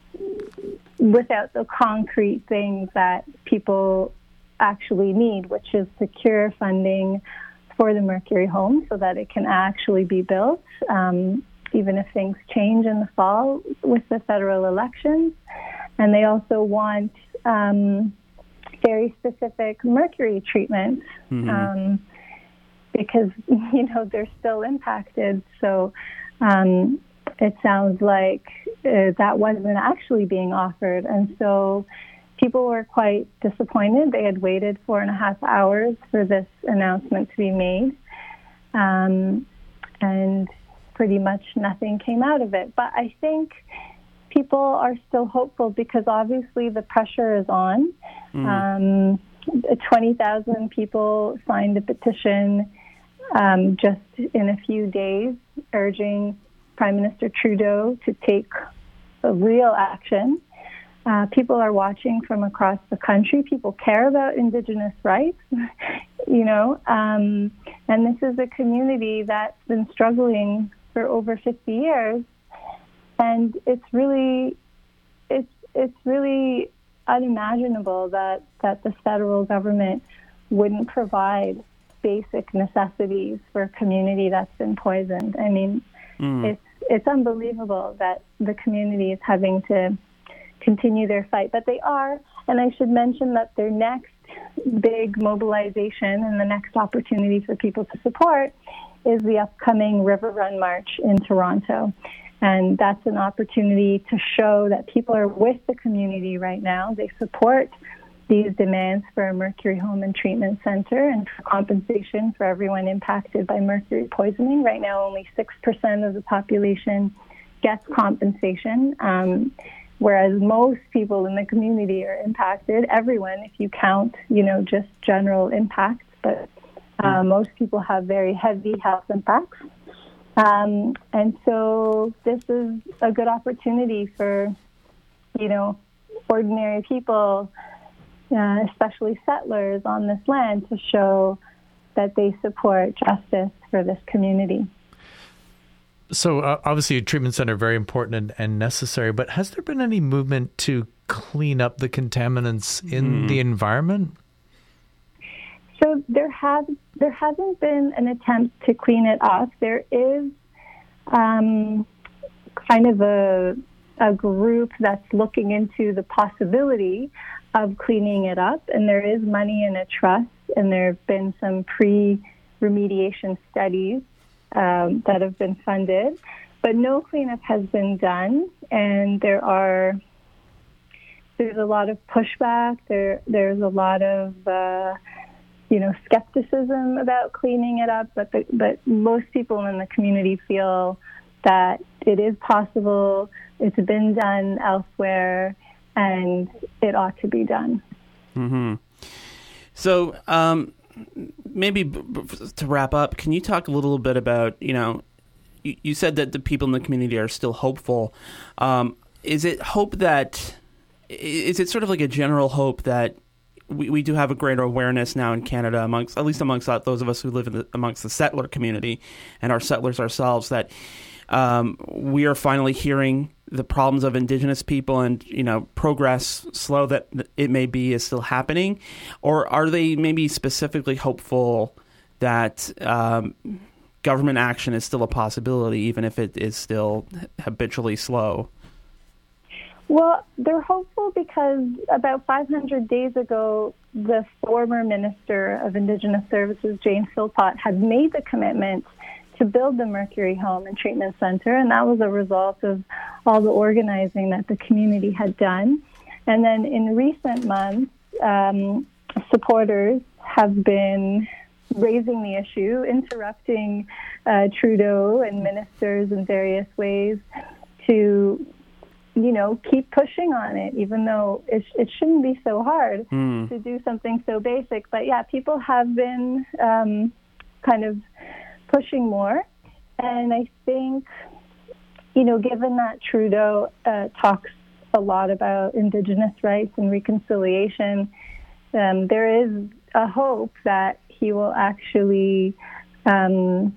without the concrete things that people actually need, which is secure funding for the Mercury home so that it can actually be built, um, even if things change in the fall with the federal elections. And they also want um, very specific mercury treatment mm-hmm. um, because, you know, they're still impacted. So um, it sounds like uh, that wasn't actually being offered. And so people were quite disappointed. They had waited four and a half hours for this announcement to be made. Um, and pretty much nothing came out of it. But I think people are still hopeful because obviously the pressure is on. Mm. Um, twenty thousand people signed a petition um, just in a few days urging Prime Minister Trudeau to take a real action. Uh, people are watching from across the country. People care about Indigenous rights, you know, um, and this is a community that's been struggling for over fifty years. And it's really, it's it's really unimaginable that, that the federal government wouldn't provide basic necessities for a community that's been poisoned. I mean, mm. it's it's unbelievable that the community is having to continue their fight, but they are. And I should mention that their next big mobilization and the next opportunity for people to support is the upcoming River Run March in Toronto. And that's an opportunity to show that people are with the community right now. They support these demands for a mercury home and treatment center and for compensation for everyone impacted by mercury poisoning. Right now, only six percent of the population gets compensation, um, whereas most people in the community are impacted. Everyone, if you count, you know, just general impacts, but uh, most people have very heavy health impacts. Um, and so this is a good opportunity for, you know, ordinary people, uh, especially settlers on this land, to show that they support justice for this community. So uh, obviously a treatment center, very important and, and necessary, but has there been any movement to clean up the contaminants in mm. the environment? So there has there hasn't been an attempt to clean it up. There is um, kind of a, a group that's looking into the possibility of cleaning it up. And there is money in a trust, and there have been some pre-remediation studies um, that have been funded. But no cleanup has been done, and there are there's a lot of pushback. There there's a lot of uh, you know skepticism about cleaning it up. But the, but most people in the community feel that it is possible. It's been done elsewhere, and it ought to be done. Mm-hmm. So um, maybe b- b- to wrap up, can you talk a little bit about you know. You said that the people in the community are still hopeful. Um, is it hope that, is it sort of like a general hope that we, we do have a greater awareness now in Canada, amongst at least amongst those of us who live in the, amongst the settler community and our settlers ourselves, that um, we are finally hearing the problems of Indigenous people, and you know progress, slow that it may be, is still happening? Or are they maybe specifically hopeful that um, government action is still a possibility, even if it is still habitually slow? Well, they're hopeful because about five hundred days ago, the former Minister of Indigenous Services, Jane Philpott, had made the commitment to build the Mercury Home and Treatment Center, and that was a result of all the organizing that the community had done. And then in recent months, um, supporters have been raising the issue, interrupting uh, Trudeau and ministers in various ways to, you know, keep pushing on it, even though it, it shouldn't be so hard mm. to do something so basic. But yeah, people have been um, kind of pushing more. And I think, you know, given that Trudeau uh, talks a lot about Indigenous rights and reconciliation, um, there is a hope that he will actually, um,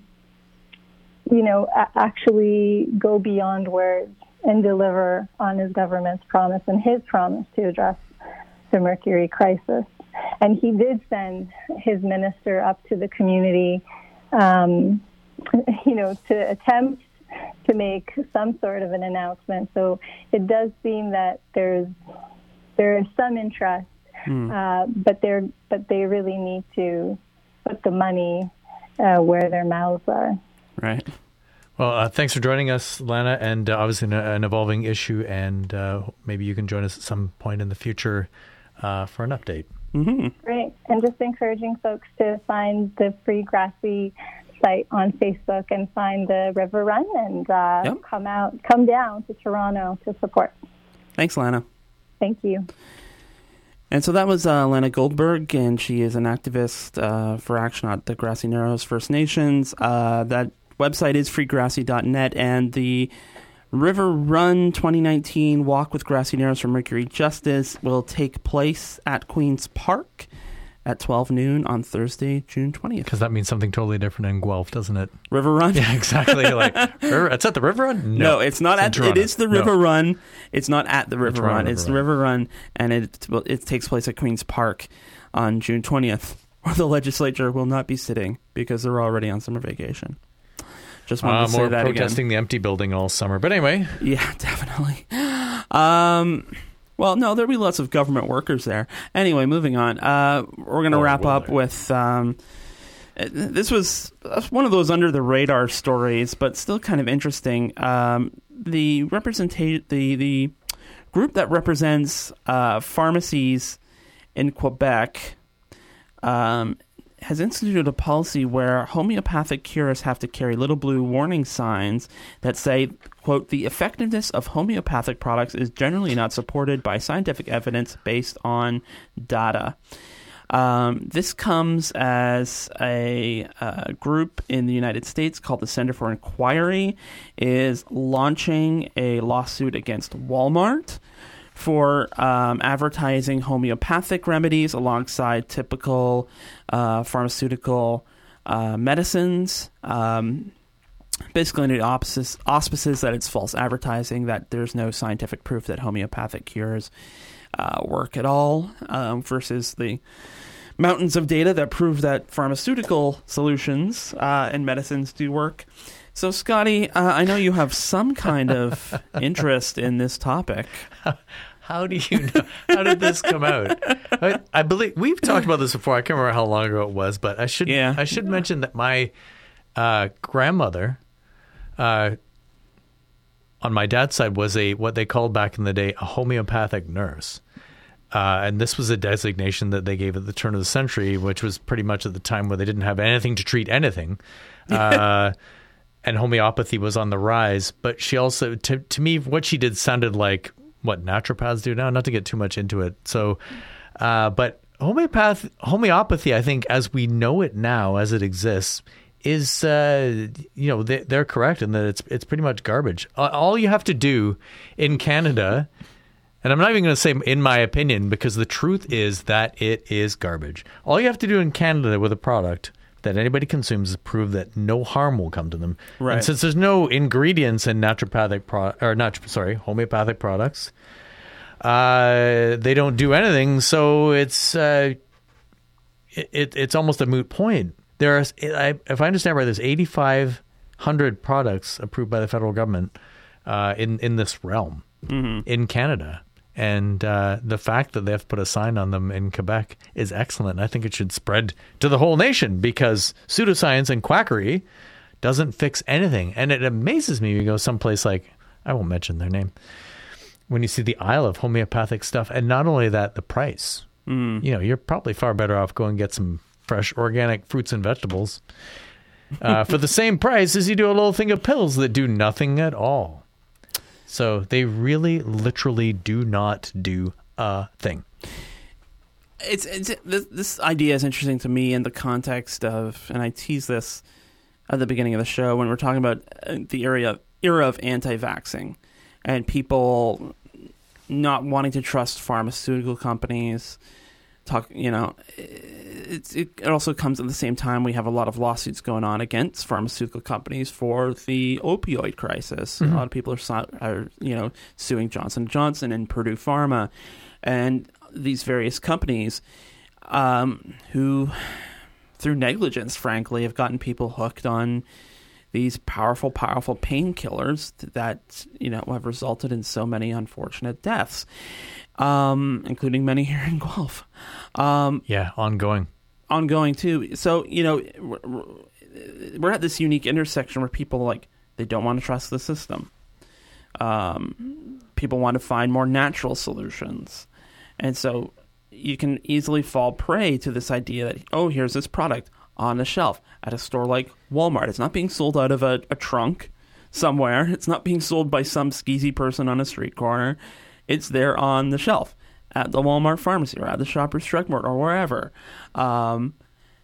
you know, a- actually go beyond words and deliver on his government's promise and his promise to address the Mercury crisis. And he did send his minister up to the community, um, you know, to attempt to make some sort of an announcement. So it does seem that there's there is some interest, mm. uh, but they're but they really need to put the money uh, where their mouths are. Right. Well, uh, thanks for joining us, Lana, and uh, obviously an, an evolving issue, and uh, maybe you can join us at some point in the future uh, for an update. Mm-hmm. Great. And just encouraging folks to find the Free Grassy site on Facebook and find the River Run, and uh, yep. come out, come down to Toronto to support. Thanks, Lana. Thank you. And so that was uh, Lana Goldberg, and she is an activist uh, for action at the Grassy Narrows First Nations. Uh, that website is free grassy dot net, and the River Run twenty nineteen Walk with Grassy Narrows for Mercury Justice will take place at Queen's Park at twelve noon on Thursday, June twentieth. Because that means something totally different in Guelph, doesn't it? River Run? Yeah, exactly. Like, it's at the River Run? No, no it's not it's at. It is the River no. Run. It's not at the River the Run. River it's Run. the River Run, and it it takes place at Queen's Park on June twentieth, where the legislature will not be sitting because they're already on summer vacation. Just wanted uh, to say more that protesting again. the empty building all summer. But anyway. Yeah, definitely. Um... Well, no, there'll be lots of government workers there. Anyway, moving on. Uh, we're going to wrap up there. with... Um, this was one of those under-the-radar stories, but still kind of interesting. Um, the representa- the the group that represents uh, pharmacies in Quebec um, has instituted a policy where homeopathic cures have to carry little blue warning signs that say, quote, the effectiveness of homeopathic products is generally not supported by scientific evidence based on data. Um, this comes as a, a group in the United States called the Center for Inquiry is launching a lawsuit against Walmart for um, advertising homeopathic remedies alongside typical uh, pharmaceutical uh, medicines. Um, basically, under the auspices, auspices that it's false advertising, that there's no scientific proof that homeopathic cures uh, work at all, um, versus the mountains of data that prove that pharmaceutical solutions uh, and medicines do work. So, Scotty, uh, I know you have some kind of interest in this topic. How do you know? How did this come out? I, I believe we've talked about this before. I can't remember how long ago it was, but I should Yeah. I should mention that my uh, grandmother, uh, on my dad's side, was a what they called back in the day a homeopathic nurse. Uh, and this was a designation that they gave at the turn of the century, which was pretty much at the time where they didn't have anything to treat anything. Uh, and homeopathy was on the rise. But she also, to, to me, what she did sounded like what naturopaths do now, not to get too much into it. So, uh, but homeopath, homeopathy, I think, as we know it now, as it exists, is, uh, you know, they, they're correct in that it's, it's pretty much garbage. All you have to do in Canada... And I'm not even going to say in my opinion, because the truth is that it is garbage. All you have to do in Canada with a product that anybody consumes is prove that no harm will come to them. Right. And since there's no ingredients in naturopathic pro- or not sorry, homeopathic products, uh, they don't do anything. So it's uh, it, it it's almost a moot point. There are, if I understand right, there's eighty-five hundred products approved by the federal government uh, in in this realm mm-hmm. in Canada. And uh, the fact that they have to put a sign on them in Quebec is excellent. I think it should spread to the whole nation because pseudoscience and quackery doesn't fix anything. And it amazes me when you go someplace like, I won't mention their name, when you see the aisle of homeopathic stuff. And not only that, the price. Mm. You know, you're probably far better off going and get some fresh organic fruits and vegetables uh, for the same price as you do a little thing of pills that do nothing at all. So they really, literally do not do a thing. It's, it's this, this idea is interesting to me in the context of, and I teased this at the beginning of the show when we're talking about the area era of anti-vaxxing and people not wanting to trust pharmaceutical companies. Talk, you know, it, it also comes at the same time we have a lot of lawsuits going on against pharmaceutical companies for the opioid crisis. Mm-hmm. A lot of people are, are, you know, suing Johnson and Johnson and Purdue Pharma and these various companies um, who, through negligence, frankly, have gotten people hooked on these powerful, powerful painkillers that, you know, have resulted in so many unfortunate deaths. Um, including many here in Guelph. Um, yeah, ongoing. Ongoing, too. So, you know, we're, we're at this unique intersection where people, like, they don't want to trust the system. Um, people want to find more natural solutions. And so you can easily fall prey to this idea that, oh, here's this product on the shelf at a store like Walmart. It's not being sold out of a, a trunk somewhere. It's not being sold by some skeezy person on a street corner. It's there on the shelf at the Walmart pharmacy or at the Shoppers Drug Mart or wherever. Um,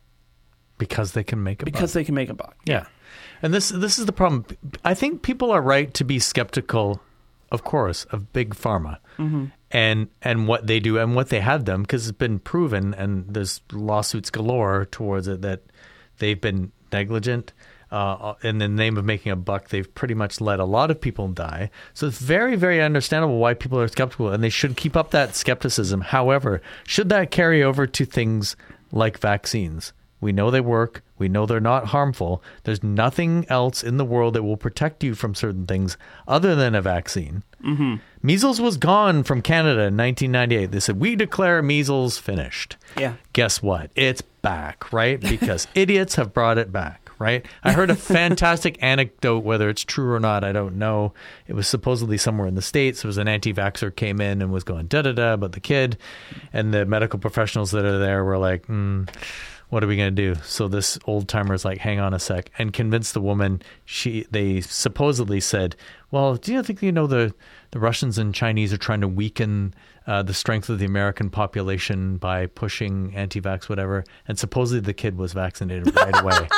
because they can make a because buck. they can make a buck. Yeah. And this this is the problem. I think people are right to be skeptical, of course, of Big Pharma mm-hmm. and and what they do and what they have done, because it's been proven and there's lawsuits galore towards it that they've been negligent. Uh, in the name of making a buck, they've pretty much let a lot of people die. So it's very, very understandable why people are skeptical, and they should keep up that skepticism. However, should that carry over to things like vaccines? We know they work. We know they're not harmful. There's nothing else in the world that will protect you from certain things other than a vaccine. Mm-hmm. Measles was gone from Canada in nineteen ninety-eight. They said, we declare measles finished. Yeah. Guess what? It's back, right? Because idiots have brought it back. Right. I heard a fantastic anecdote, whether it's true or not, I don't know. It was supposedly somewhere in the States. There was an anti-vaxxer came in and was going da-da-da about the kid. And the medical professionals that are there were like, mm, what are we going to do? So this old timer is like, hang on a sec, and convinced the woman. She They supposedly said, well, do you think you know the, the Russians and Chinese are trying to weaken uh, the strength of the American population by pushing anti-vax, whatever? And supposedly the kid was vaccinated right away.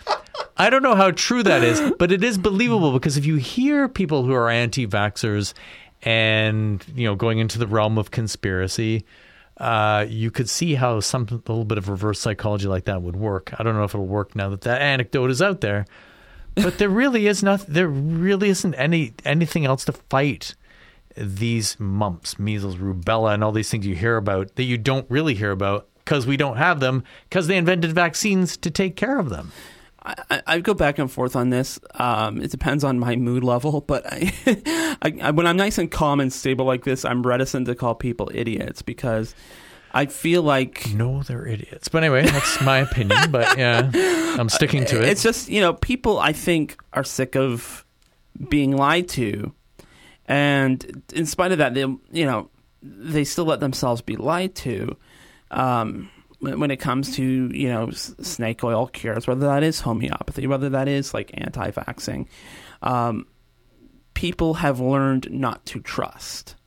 I don't know how true that is, but it is believable, because if you hear people who are anti-vaxxers and, you know, going into the realm of conspiracy, uh, you could see how some a little bit of reverse psychology like that would work. I don't know if it'll work now that that anecdote is out there, but there really is not. There really isn't any anything else to fight these mumps, measles, rubella, and all these things you hear about that you don't really hear about because we don't have them, because they invented vaccines to take care of them. I, I go back and forth on this. Um, it depends on my mood level, but I, I, I, when I'm nice and calm and stable like this, I'm reticent to call people idiots because I feel like... No, they're idiots. But anyway, that's my opinion, but yeah, I'm sticking to it. It's just, you know, people, I think, are sick of being lied to. And in spite of that, they, you know, they still let themselves be lied to. Um... When it comes to, you know, snake oil cures, whether that is homeopathy, whether that is like anti-vaxxing, um, people have learned not to trust.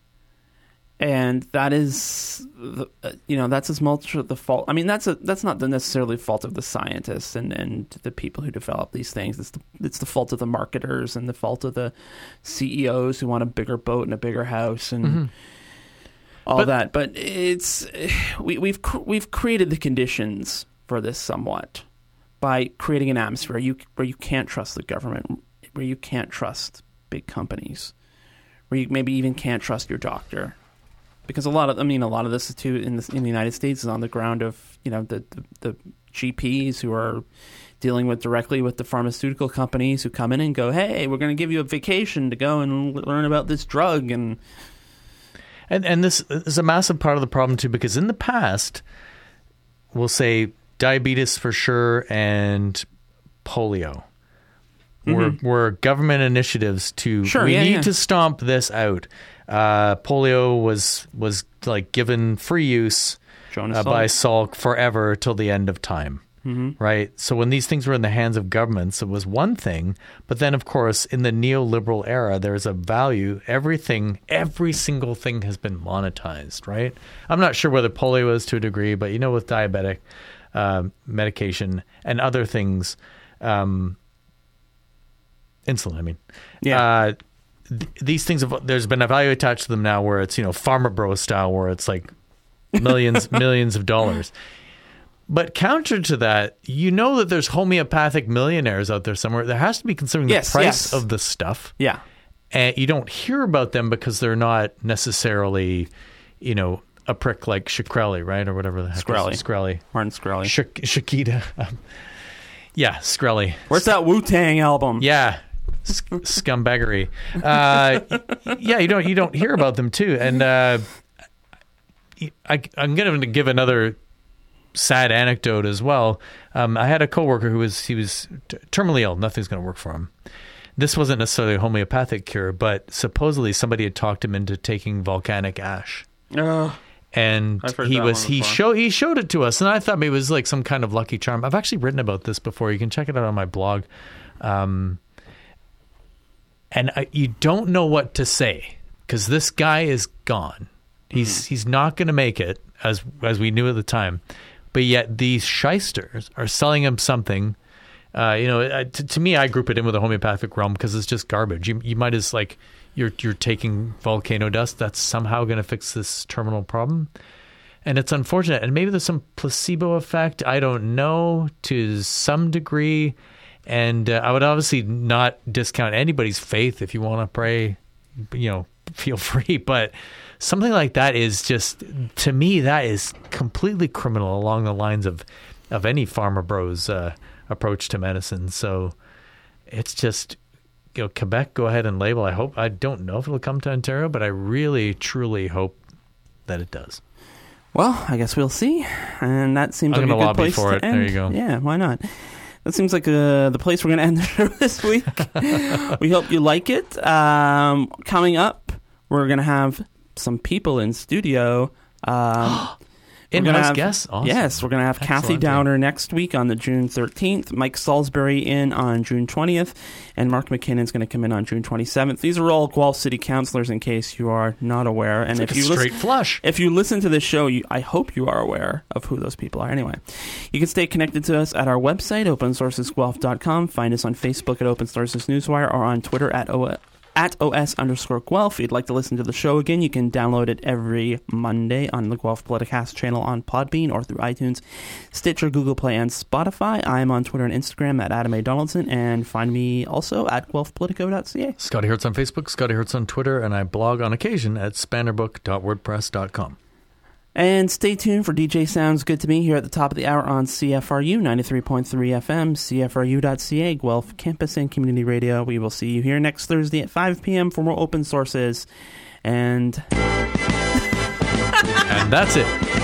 And that is, the, uh, you know, that's as much the fault. I mean, that's a, that's not the necessarily fault of the scientists and, and the people who develop these things. It's the, it's the fault of the marketers and the fault of the C E Os who want a bigger boat and a bigger house and... Mm-hmm. all but, that, but it's we, we've we've created the conditions for this somewhat by creating an atmosphere where you where you can't trust the government, where you can't trust big companies, where you maybe even can't trust your doctor, because a lot of I mean a lot of this is too in the in the United States is on the ground of you know the the, the G Ps who are dealing with directly with the pharmaceutical companies who come in and go, hey, we're going to give you a vacation to go and learn about this drug and. And and this is a massive part of the problem, too, because in the past, we'll say diabetes for sure and polio mm-hmm. were, were government initiatives to, sure, we yeah, need yeah. to stomp this out. Uh, polio was, was like given free use uh, by Salk forever till the end of time. Mm-hmm. Right. So when these things were in the hands of governments, it was one thing. But then, of course, in the neoliberal era, there's a value. Everything, every single thing has been monetized. Right. I'm not sure whether polio is to a degree, but, you know, with diabetic uh, medication and other things, um, insulin, I mean, yeah. Uh, th- these things, have, there's been a value attached to them now where it's, you know, Pharma Bro style, where it's like millions, millions of dollars. But counter to that, you know that there's homeopathic millionaires out there somewhere. There has to be considering yes, the price yes. of the stuff. Yeah. And you don't hear about them because they're not necessarily, you know, a prick like Shkreli, right? Or whatever the heck Shkreli. is Shkreli. Martin Shkreli. Sh- Shakita. Um, yeah, Shkreli. Where's that Wu-Tang album? Yeah. Sc- scumbaggery. Uh, yeah, you don't you don't hear about them too. And uh, I, I'm going to give another sad anecdote as well. Um, I had a coworker who was he was t- terminally ill. Nothing's going to work for him. This wasn't necessarily a homeopathic cure, but supposedly somebody had talked him into taking volcanic ash. Uh, and he was he showed he showed it to us, and I thought maybe it was like some kind of lucky charm. I've actually written about this before. You can check it out on my blog. Um, and I, you don't know what to say because this guy is gone. He's mm. he's not going to make it, as as we knew at the time. But yet these shysters are selling him something. Uh, you know, uh, to, to me, I group it in with the homeopathic realm because it's just garbage. You you might as like you're you're taking volcano dust that's somehow going to fix this terminal problem, and it's unfortunate. And maybe there's some placebo effect. I don't know to some degree. And uh, I would obviously not discount anybody's faith. If you want to pray, you know, feel free. But something like that is just, to me, that is completely criminal along the lines of, of any Pharma Bros uh, approach to medicine. So it's just, you know, Quebec, go ahead and label. I hope, I don't know if it'll come to Ontario, but I really, truly hope that it does. Well, I guess we'll see. And that seems I'm like a good place for to it. end. There you go. Yeah, why not? That seems like uh, the place we're going to end the show this week. We hope you like it. Um, coming up, we're going to have some people in studio. Um, In-house guests? Awesome. Yes, we're going to have Excellent. Kathy Downer next week on the June thirteenth, Mike Salisbury in on June twentieth, and Mark McKinnon's going to come in on June twenty-seventh. These are all Guelph City councillors, in case you are not aware. And it's if like you a straight listen, flush. If you listen to this show, you, I hope you are aware of who those people are. Anyway, you can stay connected to us at our website, open sources guelph dot com. Find us on Facebook at Open Sources Newswire or on Twitter at O S. At OS underscore Guelph. If you'd like to listen to the show again, you can download it every Monday on the Guelph Politicast channel on Podbean or through iTunes, Stitcher, Google Play, and Spotify. I'm on Twitter and Instagram at Adam A. Donaldson, and find me also at guelph politico dot c a. Scotty Hertz on Facebook, Scotty Hertz on Twitter, and I blog on occasion at spannerbook dot wordpress dot com. And stay tuned for D J Sounds Good to Me here at the top of the hour on C F R U ninety-three point three F M, C F R U dot C A, Guelph Campus and Community Radio. We will see you here next Thursday at five p.m. for more open sources. And... and that's it.